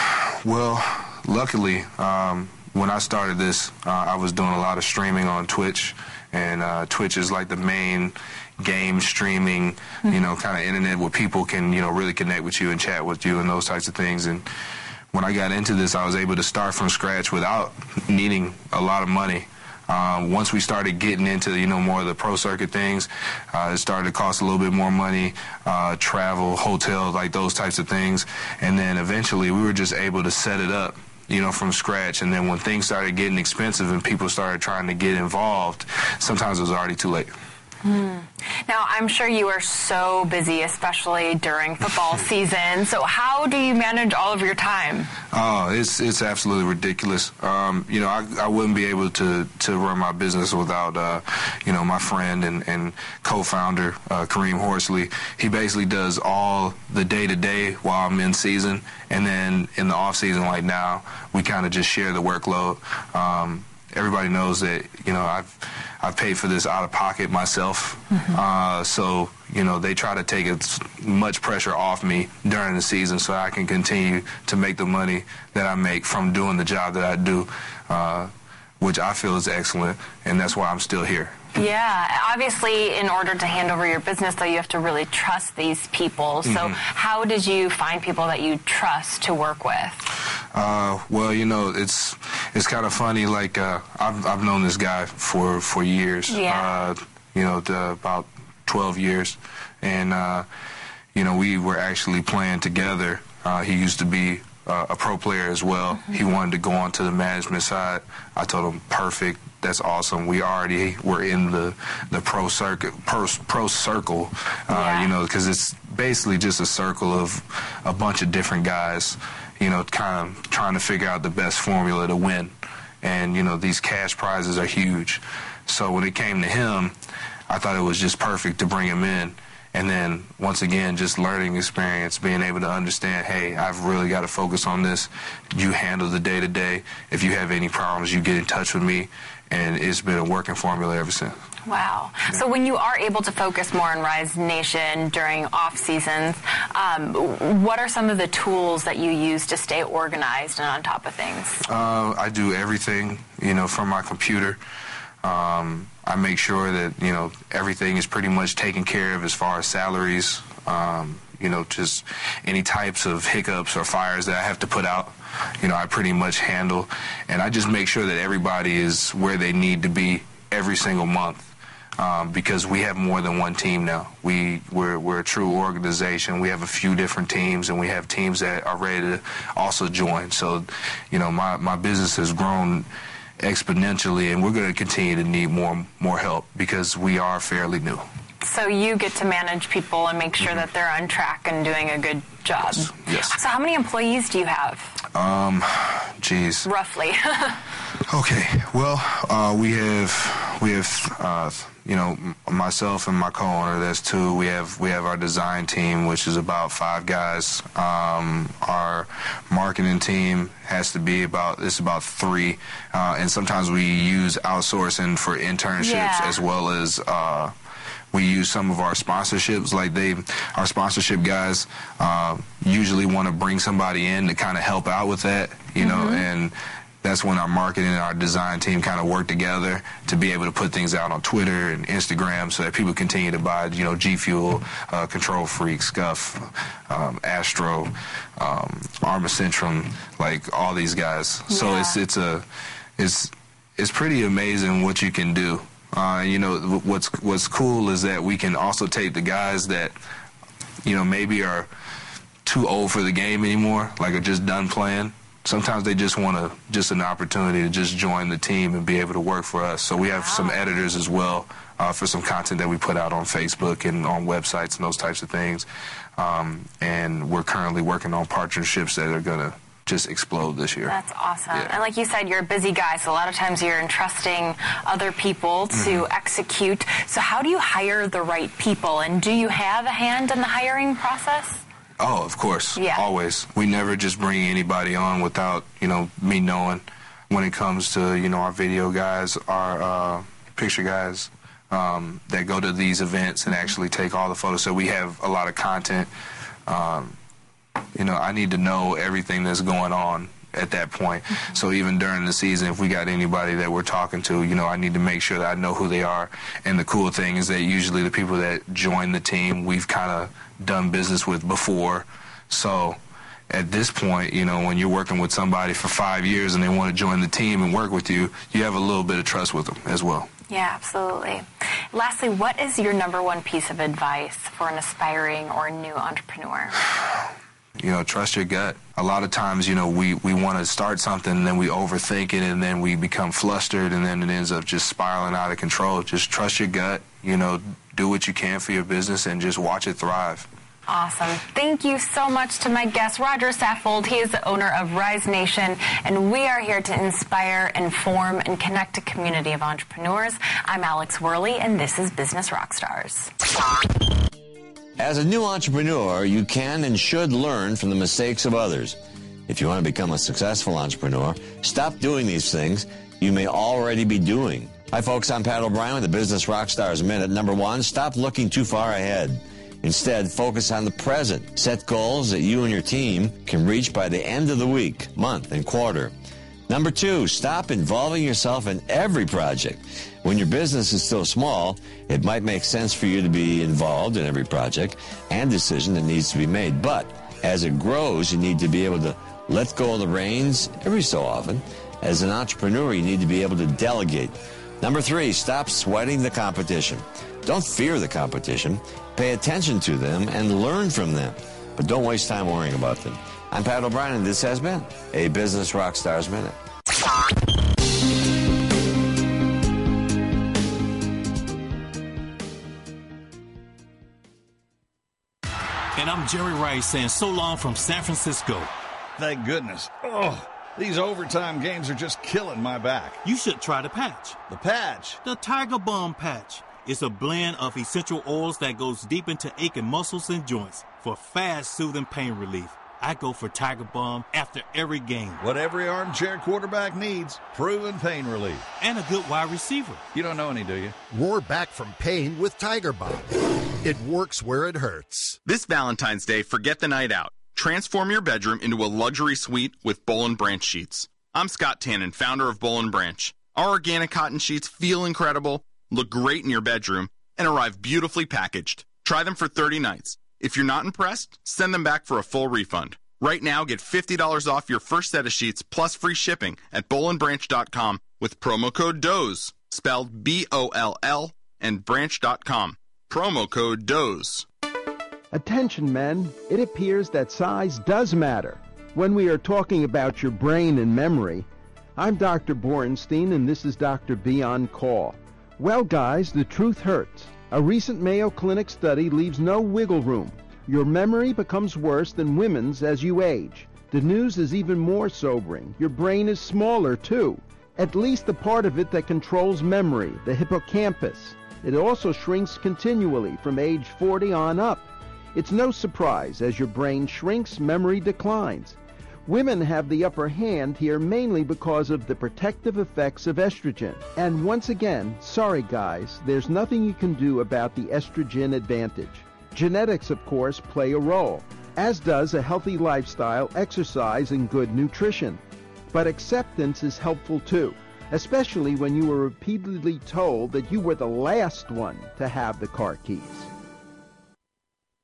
Well, luckily, um, when I started this, uh, I was doing a lot of streaming on Twitch, and uh, Twitch is like the main game streaming, you know, kind of internet where people can, you know, really connect with you and chat with you and those types of things. And when I got into this, I was able to start from scratch without needing a lot of money. Um, once we started getting into, you know, more of the pro circuit things, uh, it started to cost a little bit more money, uh, travel, hotels, like those types of things. And then eventually we were just able to set it up, you know, from scratch. And then when things started getting expensive and people started trying to get involved, sometimes it was already too late. Hmm. Now, I'm sure you are so busy, especially during football season. So how do you manage all of your time? Oh, it's it's absolutely ridiculous. Um, you know, I, I wouldn't be able to, to run my business without, uh, you know, my friend and, and co-founder, uh, Kareem Horsley. He basically does all the day-to-day while I'm in season. And then in the off-season, like now, we kind of just share the workload. Um, everybody knows that, you know, I've I've paid for this out of pocket myself. Mm-hmm. Uh, so, you know, they try to take as much pressure off me during the season so I can continue to make the money that I make from doing the job that I do, uh, which I feel is excellent, and that's why I'm still here. Yeah, obviously, in order to hand over your business, though, you have to really trust these people. So mm-hmm. how did you find people that you trust to work with? Uh, well, you know, it's it's kind of funny. Like uh, I've I've known this guy for for years. Yeah. Uh, you know, the, about twelve years, and uh, you know, we were actually playing together. Uh, he used to be uh, a pro player as well. Mm-hmm. He wanted to go on to the management side. I told him, perfect. That's awesome. We already were in the the pro circuit, pro, pro circle, uh, yeah. you know, because it's basically just a circle of a bunch of different guys, you know, kind of trying to figure out the best formula to win. And, you know, these cash prizes are huge. So when it came to him, I thought it was just perfect to bring him in. And then, once again, just learning experience, being able to understand, hey, I've really got to focus on this. You handle the day-to-day. If you have any problems, you get in touch with me. And it's been a working formula ever since. Wow. Yeah. So when you are able to focus more on Rise Nation during off seasons, um, what are some of the tools that you use to stay organized and on top of things? Uh, I do everything, you know, from my computer. Um, I make sure that, you know, everything is pretty much taken care of as far as salaries, um, you know, just any types of hiccups or fires that I have to put out. You know, I pretty much handle, and I just make sure that everybody is where they need to be every single month, um, because we have more than one team now. We, we're, we're a true organization. We have a few different teams, and we have teams that are ready to also join. So, you know, my, my business has grown exponentially, and we're going to continue to need more more help because we are fairly new. So you get to manage people and make sure mm-hmm. that they're on track and doing a good job. Yes. yes. So how many employees do you have? Um, geez. Roughly. Okay. Well, uh, we have we have uh, you know, myself and my co-owner. That's two. We have we have our design team, which is about five guys. Um, our marketing team has to be about it's about three, uh, and sometimes we use outsourcing for internships yeah. as well as. Uh, We use some of our sponsorships, like they, our sponsorship guys uh, usually want to bring somebody in to kind of help out with that, you mm-hmm. know, and that's when our marketing and our design team kind of work together to be able to put things out on Twitter and Instagram so that people continue to buy, you know, G Fuel, uh, Control Freak, Scuff, um, Astro, um, Arma Centrum, like all these guys. Yeah. So it's it's a it's it's pretty amazing what you can do. Uh, you know, what's what's cool is that we can also take the guys that, you know, maybe are too old for the game anymore, like are just done playing, sometimes they just want to just an opportunity to just join the team and be able to work for us. So we have some editors as well uh, for some content that we put out on Facebook and on websites and those types of things. Um, and we're currently working on partnerships that are going to just explode this year. That's awesome. Yeah. And like you said, you're a busy guy, so a lot of times you're entrusting other people to Mm-hmm. execute. So how do you hire the right people? And do you have a hand in the hiring process? Oh, of course. Yeah. Always. We never just bring anybody on without, you know, me knowing when it comes to, you know, our video guys, our uh, picture guys um, that go to these events and actually take all the photos. So we have a lot of content. Um, you know, I need to know everything that's going on at that point. Mm-hmm. So even during the season, if we got anybody that we're talking to, you know, I need to make sure that I know who they are. And the cool thing is that usually the people that join the team, we've kind of done business with before. So at this point, you know, when you're working with somebody for five years and they want to join the team and work with you, you have a little bit of trust with them as well. Yeah, absolutely. Lastly, what is your number one piece of advice for an aspiring or new entrepreneur? You know, trust your gut. A lot of times, you know, we, we want to start something and then we overthink it and then we become flustered and then it ends up just spiraling out of control. Just trust your gut, you know, do what you can for your business and just watch it thrive. Awesome. Thank you so much to my guest, Roger Saffold. He is the owner of Rise Nation, and we are here to inspire, inform, and connect a community of entrepreneurs. I'm Alex Worley, and this is Business Rockstars. As a new entrepreneur, you can and should learn from the mistakes of others. If you want to become a successful entrepreneur, stop doing these things you may already be doing. Hi, folks. I'm Pat O'Brien with the Business Rockstars Minute. Number one, stop looking too far ahead. Instead, focus on the present. Set goals that you and your team can reach by the end of the week, month, and quarter. Number two, stop involving yourself in every project. When your business is still small, it might make sense for you to be involved in every project and decision that needs to be made. But as it grows, you need to be able to let go of the reins every so often. As an entrepreneur, you need to be able to delegate. Number three, stop sweating the competition. Don't fear the competition. Pay attention to them and learn from them. But don't waste time worrying about them. I'm Pat O'Brien, and this has been a Business Rockstars Minute. And I'm Jerry Rice saying so long from San Francisco. Thank goodness. Oh, these overtime games are just killing my back. You should try the patch. The patch? The Tiger Balm patch. It's a blend of essential oils that goes deep into aching muscles and joints for fast, soothing pain relief. I go for Tiger Balm after every game. What every armchair quarterback needs, proven pain relief. And a good wide receiver. You don't know any, do you? Roar back from pain with Tiger Balm. It works where it hurts. This Valentine's Day, forget the night out. Transform your bedroom into a luxury suite with Boll and Branch sheets. I'm Scott Tannen, founder of Boll and Branch. Our organic cotton sheets feel incredible, look great in your bedroom, and arrive beautifully packaged. Try them for thirty nights. If you're not impressed, send them back for a full refund. Right now, get fifty dollars off your first set of sheets plus free shipping at boll and branch dot com with promo code DOZE, spelled B O L L, and branch dot com. Promo code DOZE. Attention, men. It appears that size does matter when we are talking about your brain and memory. I'm Doctor Borenstein, and this is Doctor B on Call. Well, guys, the truth hurts. A recent Mayo Clinic study leaves no wiggle room. Your memory becomes worse than women's as you age. The news is even more sobering. Your brain is smaller, too. At least the part of it that controls memory, the hippocampus. It also shrinks continually from age forty on up. It's no surprise. As your brain shrinks, memory declines. Women have the upper hand here mainly because of the protective effects of estrogen. And once again, sorry guys, there's nothing you can do about the estrogen advantage. Genetics, of course, play a role, as does a healthy lifestyle, exercise, and good nutrition. But acceptance is helpful too, especially when you were repeatedly told that you were the last one to have the car keys.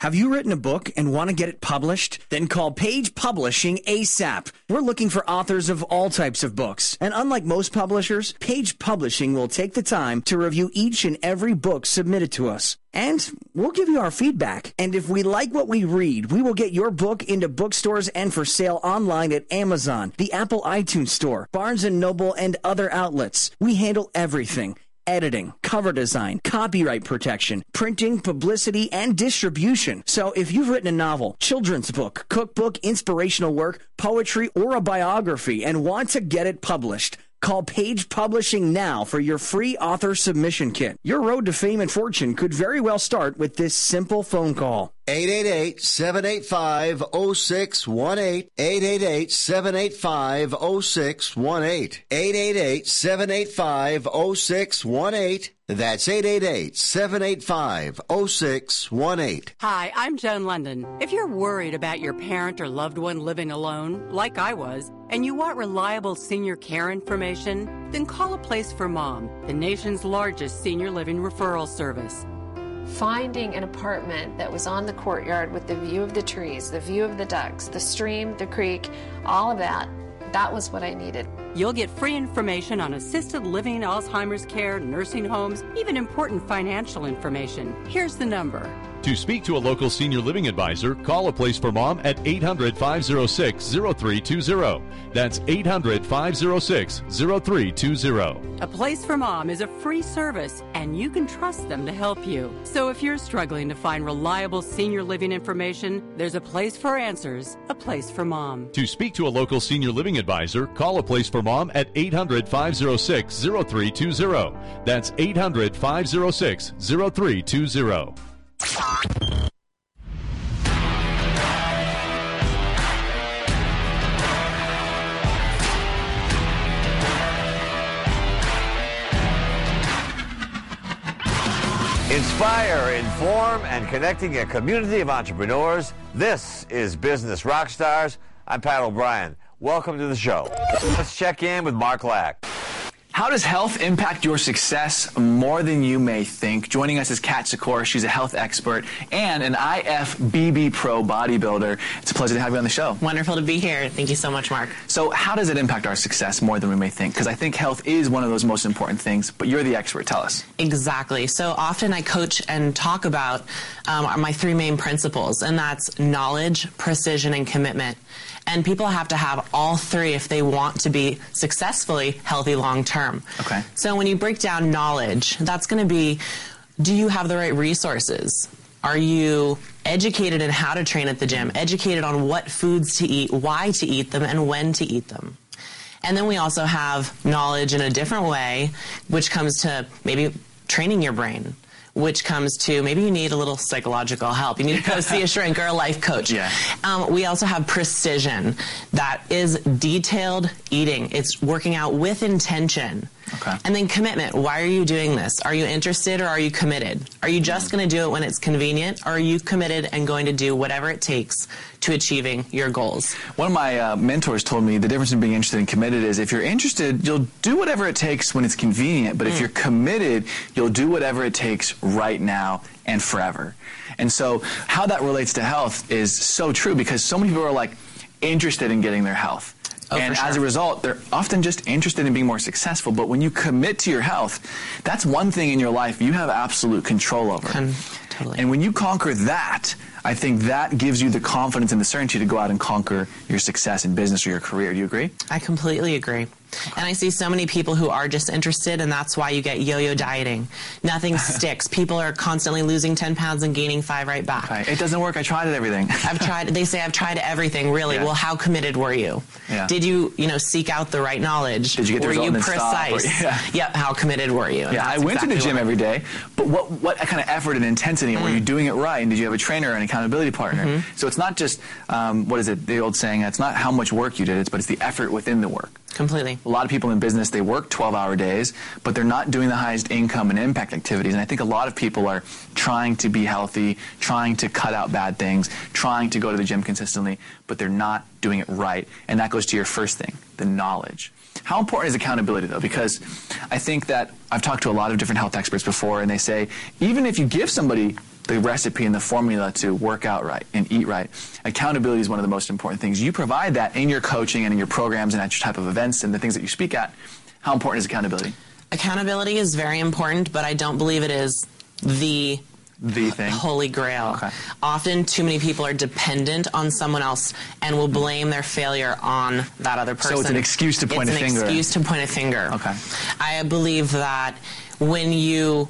Have you written a book and want to get it published? Then call Page Publishing ASAP. We're looking for authors of all types of books. And unlike most publishers, Page Publishing will take the time to review each and every book submitted to us. And we'll give you our feedback. And if we like what we read, we will get your book into bookstores and for sale online at Amazon, the Apple iTunes Store, Barnes and Noble, and other outlets. We handle everything. Editing, cover design, copyright protection, printing, publicity, and distribution. So if you've written a novel, children's book, cookbook, inspirational work, poetry, or a biography and want to get it published, call Page Publishing now for your free author submission kit. Your road to fame and fortune could very well start with this simple phone call. eight eight eight, seven eight five, zero six one eight. eight eight eight, seven eight five, zero six one eight. eight eight eight, seven eight five, zero six one eight. That's eight eight eight, seven eight five, zero six one eight. Hi, I'm Joan London. If you're worried about your parent or loved one living alone, like I was, and you want reliable senior care information, then call A Place for Mom, the nation's largest senior living referral service. Finding an apartment that was on the courtyard with the view of the trees, the view of the ducks, the stream, the creek, all of that, that was what I needed. You'll get free information on assisted living, Alzheimer's care, nursing homes, even important financial information. Here's the number. To speak to a local senior living advisor, call A Place for Mom at eight hundred, five oh six, oh three two oh. That's eight hundred, five oh six, oh three two oh. A Place for Mom is a free service, and you can trust them to help you. So if you're struggling to find reliable senior living information, there's a place for answers, A Place for Mom. To speak to a local senior living advisor, call A Place for Mom at eight hundred, five oh six, oh three two oh. That's eight hundred, five oh six, oh three two oh. Inspire, inform, and connecting a community of entrepreneurs. This is Business Rockstars. I'm Pat O'Brien. Welcome to the show. Let's check in with Mark Lack. How does health impact your success more than you may think? Joining us is Kat Sikora. She's a health expert and an I F B B Pro bodybuilder. It's a pleasure to have you on the show. Wonderful to be here. Thank you so much, Mark. So how does it impact our success more than we may think? Because I think health is one of those most important things, but you're the expert. Tell us. Exactly. So often I coach and talk about um, my three main principles, and that's knowledge, precision, and commitment. And people have to have all three if they want to be successfully healthy long term. Okay. So when you break down knowledge, that's going to be, do you have the right resources? Are you educated in how to train at the gym, educated on what foods to eat, why to eat them, and when to eat them? And then we also have knowledge in a different way, which comes to maybe training your brain, which comes to maybe you need a little psychological help. You need to go see a shrink or a life coach. Yeah. Um, we also have precision. That is detailed eating. It's working out with intention. Okay. And then commitment. Why are you doing this? Are you interested or are you committed? Are you just going to do it when it's convenient, or are you committed and going to do whatever it takes to achieving your goals? One of my uh, mentors told me the difference in being interested and committed is if you're interested, you'll do whatever it takes when it's convenient, but mm. if you're committed, you'll do whatever it takes right now and forever. And so how that relates to health is so true, because so many people are like interested in getting their health. Oh, and sure. as a result, they're often just interested in being more successful. But when you commit to your health, that's one thing in your life you have absolute control over. Um, totally. And when you conquer that, I think that gives you the confidence and the certainty to go out and conquer your success in business or your career. Do you agree? I completely agree. And I see so many people who are just interested, and that's why you get yo-yo dieting. Nothing sticks. People are constantly losing ten pounds and gaining five right back. Okay. It doesn't work. I tried it, everything. I've tried. They say I've tried everything. Really? Yeah. Well, how committed were you? Yeah. Did you, you know, seek out the right knowledge? Did you get the were result you and precise? Stop, or, yeah. Yep. How committed were you? And yeah. I went exactly to the gym what. every day, but what what kind of effort and intensity? Mm. Were you doing it right? And did you have a trainer and accountability partner? Mm-hmm. So it's not just um, what is it? The old saying. It's not how much work you did. It's but it's the effort within the work. Completely. A lot of people in business, they work twelve-hour days, but they're not doing the highest income and impact activities. And I think a lot of people are trying to be healthy, trying to cut out bad things, trying to go to the gym consistently, but they're not doing it right. And that goes to your first thing, the knowledge. How important is accountability, though? Because I think that I've talked to a lot of different health experts before, and they say even if you give somebody the recipe and the formula to work out right and eat right. Accountability is one of the most important things. You provide that in your coaching and in your programs and at your type of events and the things that you speak at. How important is accountability? Accountability is very important, but I don't believe it is the the thing. Holy grail. Okay. Often too many people are dependent on someone else and will blame their failure on that other person. So it's an excuse to point it's a finger. It's an excuse to point a finger. Okay. I believe that when you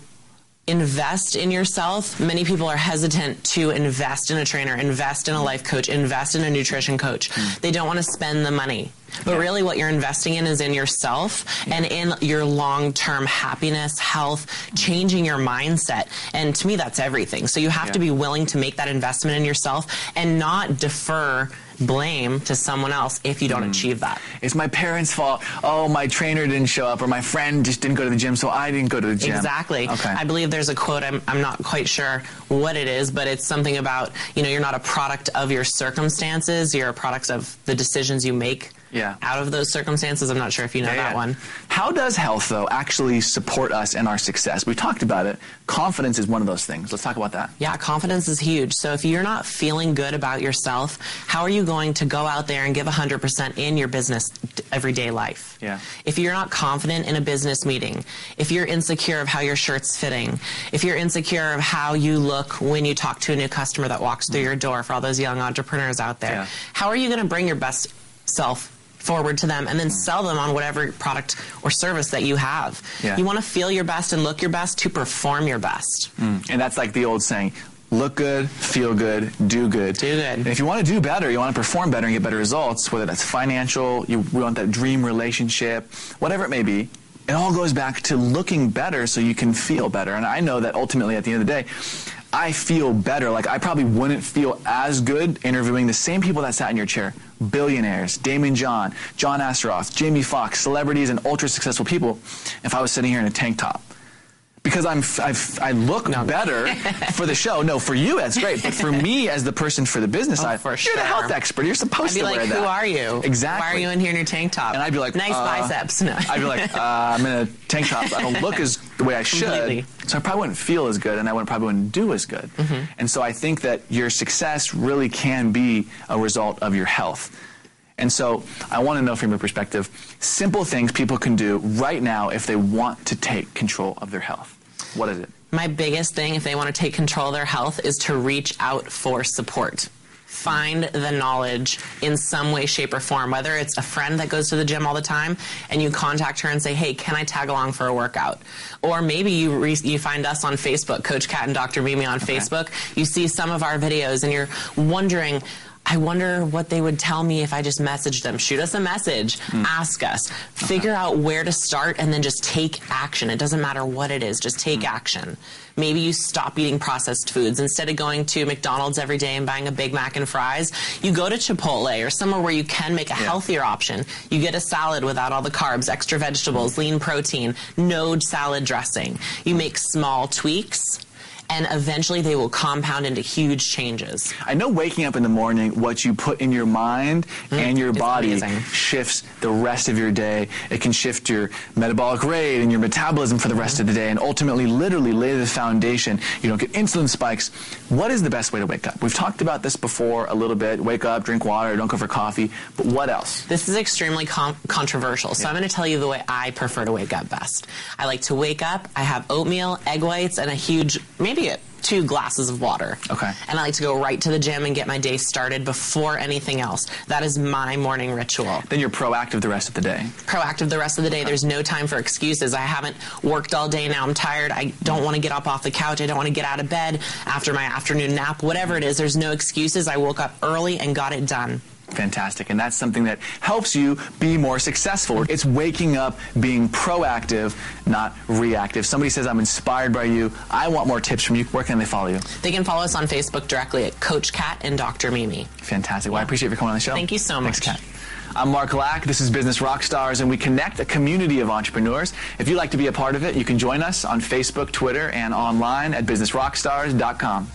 invest in yourself, many people are hesitant to invest in a trainer, invest in a life coach, invest in a nutrition coach. Mm. They don't want to spend the money. But yeah. really what you're investing in is in yourself yeah. and in your long-term happiness, health, changing your mindset. And to me, that's everything. So you have yeah. to be willing to make that investment in yourself and not defer blame to someone else if you don't mm. achieve that. It's my parents' fault. Oh, my trainer didn't show up, or my friend just didn't go to the gym, so I didn't go to the gym. Exactly. Okay. I believe there's a quote, I'm, I'm not quite sure what it is, but it's something about, you know, you're not a product of your circumstances, you're a product of the decisions you make yeah. out of those circumstances. I'm not sure if you know yeah, that yeah. one. How does health, though, actually support us in our success? We talked about it. Confidence is one of those things. Let's talk about that. Yeah, confidence is huge. So if you're not feeling good about yourself, how are you going to go out there and give one hundred percent in your business everyday life? Yeah. If you're not confident in a business meeting, if you're insecure of how your shirt's fitting, if you're insecure of how you look when you talk to a new customer that walks through your door, for all those young entrepreneurs out there, yeah. how are you going to bring your best self forward to them and then sell them on whatever product or service that you have? Yeah. You want to feel your best and look your best to perform your best. Mm. And that's like the old saying, look good, feel good, do good. Do good. And if you want to do better, you want to perform better and get better results, whether that's financial, you want that dream relationship, whatever it may be, it all goes back to looking better so you can feel better. And I know that ultimately at the end of the day, I feel better. Like, I probably wouldn't feel as good interviewing the same people that sat in your chair. Billionaires, Damon John, John Astaroth, Jamie Foxx, celebrities and ultra successful people, if I was sitting here in a tank top. Because I'm, I've, I look no. better for the show. No, for you, that's great. But for me, as the person for the business oh, side, for you're sure. the health expert. You're supposed I'd be to like, wear that. Who are you? Exactly. Why are you in here in your tank top? And I'd be like, nice uh, biceps. No. I'd be like, uh, I'm in a tank top. I don't look as the way I should. Completely. So I probably wouldn't feel as good, and I wouldn't, probably wouldn't do as good. Mm-hmm. And so I think that your success really can be a result of your health. And so I want to know from your perspective, simple things people can do right now if they want to take control of their health. What is it? My biggest thing, if they want to take control of their health, is to reach out for support. Find the knowledge in some way, shape, or form, whether it's a friend that goes to the gym all the time and you contact her and say, hey, can I tag along for a workout? Or maybe you re- you find us on Facebook, Coach Kat and Doctor Mimi on okay. Facebook. You see some of our videos and you're wondering, I wonder what they would tell me if I just messaged them. Shoot us a message. Mm. Ask us. Okay. Figure out where to start and then just take action. It doesn't matter what it is. Just take mm. action. Maybe you stop eating processed foods. Instead of going to McDonald's every day and buying a Big Mac and fries, you go to Chipotle or somewhere where you can make a yeah. healthier option. You get a salad without all the carbs, extra vegetables, lean protein, no salad dressing. You make small tweaks, and eventually they will compound into huge changes. I know waking up in the morning, what you put in your mind mm, and your body amazing. shifts the rest of your day. It can shift your metabolic rate and your metabolism for the rest mm. of the day and ultimately literally lay the foundation. You don't get insulin spikes. What is the best way to wake up? We've talked about this before a little bit. Wake up, drink water, don't go for coffee. But what else? This is extremely com- controversial, so yeah. I'm going to tell you the way I prefer to wake up best. I like to wake up, I have oatmeal, egg whites, and a huge, maybe a two glasses of water. Okay. And I like to go right to the gym and get my day started before anything else. That is my morning ritual. Then you're proactive the rest of the day. Proactive the rest of the day. Okay. There's no time for excuses. I haven't worked all day, now I'm tired. I don't want to get up off the couch. I don't want to get out of bed after my afternoon nap. Whatever it is, there's no excuses. I woke up early and got it done. Fantastic. And that's something that helps you be more successful. It's waking up, being proactive, not reactive. Somebody says, I'm inspired by you. I want more tips from you. Where can they follow you? They can follow us on Facebook directly at Coach Kat and Doctor Mimi. Fantastic. Well, I appreciate you coming on the show. Thank you so much. Thanks, Kat. I'm Mark Lack. This is Business Rockstars, and we connect a community of entrepreneurs. If you'd like to be a part of it, you can join us on Facebook, Twitter, and online at business rockstars dot com.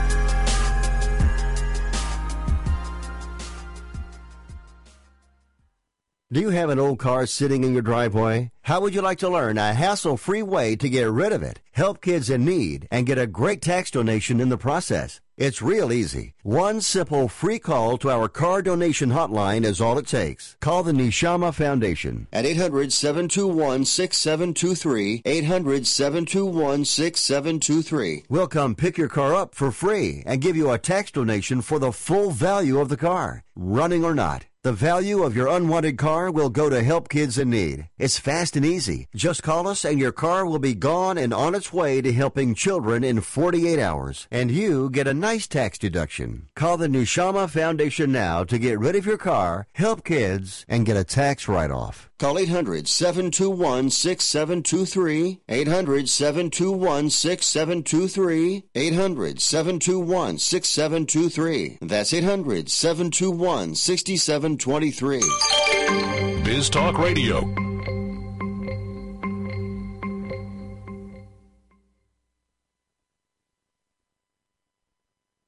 Do you have an old car sitting in your driveway? How would you like to learn a hassle-free way to get rid of it? help kids in need, and get a great tax donation in the process. It's real easy. One simple free call to our car donation hotline is all it takes. Call the Neshama Foundation at eight hundred, seven two one, six seven two three, eight hundred, seven two one, six seven two three. We'll come pick your car up for free and give you a tax donation for the full value of the car, running or not. The value of your unwanted car will go to help kids in need. It's fast and easy. Just call us and your car will be gone and on its way to helping children in forty-eight hours. And you get a nice tax deduction. Call the Neshama Foundation now to get rid of your car, help kids, and get a tax write-off. Call eight hundred, seven two one, six seven two three, eight hundred, seven two one, six seven two three, eight hundred, seven two one, six seven two three. That's eight hundred, seven two one, six seven two three. Biz Talk Radio.